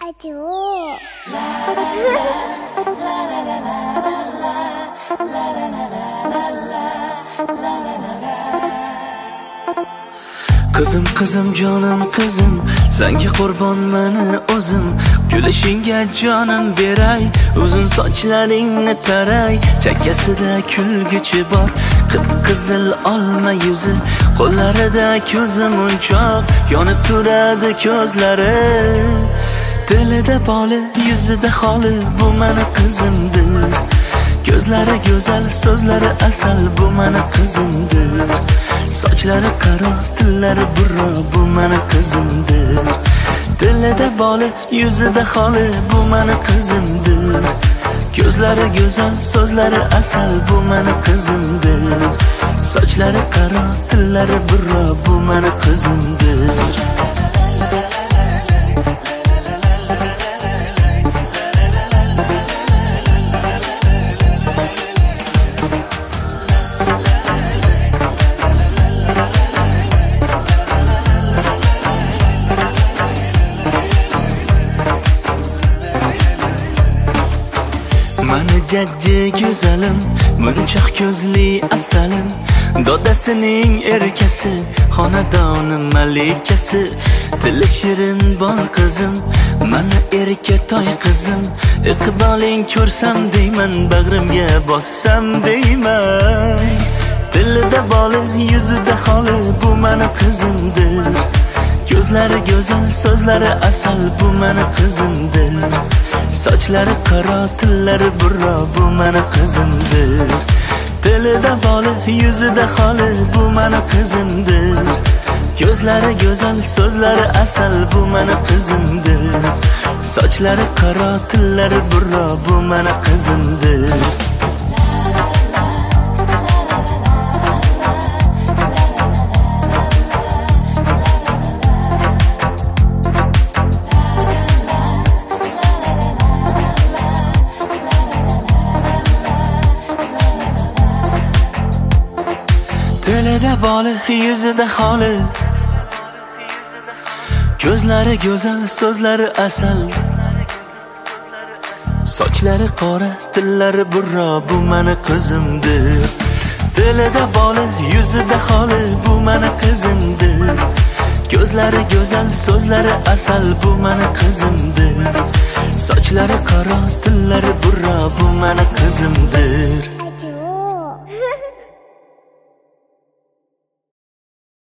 Aduh. Kızım kızım canım kızım, senga qurbon meni o'zim. Gulishingga jonim beray, uzun sochlaringni taray. Chakkasida kulgichi bor, qip-qizil olma yuzi, qo'llarida ko'zimunchoq, yonib turadi ko'zlari. Tilida boli, yuzida xoli, bu meni qizimdir. Ko'zlari go'zal, so'zlari asal, bu meni qizimdir. Sochlari qaro, tillari burro, bu meni qizimdir. Tilida boli, yuzida xoli, bu meni qizimdir. Ko'zlari go'zal, so'zlari asal, bu meni qizimdir. Sochlari qaro, tillari burro, bu meni qizimdir. Mani jajji go'zalim, munchoq ko'zli asalim, dodasining erkasi, xonadonim malikasi, tili shirin bol qizim, mani erkatoy qizim. Iqboling ko'rsam deyman, bag'rimga bossam deyman. Tilida boli, yuzida xoli, bu mani qizimdir. Ko'zlari go'zal, so'zlari asal, bu mani qizimdir. Sochlari qaro, tillari burro, bu meni qizimdir. Tilida boli, yuzida xoli, bu meni qizimdir. Ko'zlari go'zal, so'zlari asal, bu meni qizimdir. Sochlari qaro, tillari burro, bu meni qizimdir. Tilida boli, yuzida xoli, ko'zlari go'zal, so'zlari asal, sochlari qora, tillari burro, bu meni qizimdir. Tilida boli, yuzida xoli, bu meni qizimdir. Ko'zlari go'zal, so'zlari asal, bu meni qizimdir. Sochlari qora, tillari burro, bu meni qizimdir.